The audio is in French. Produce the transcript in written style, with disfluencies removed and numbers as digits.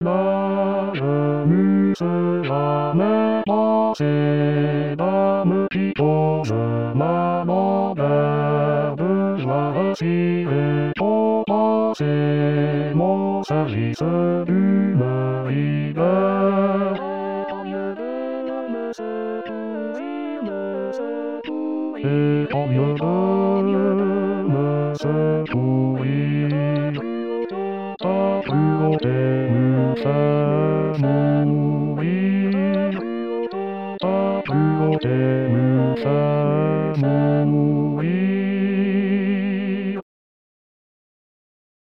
La muse la mer passée, dame plutôt je m'abandonne, je m'assirai pour passer mon service d'une rivière. Et tant mieux de me secourir, ta cruauté me fait mourir, ta cruauté me fait mourir.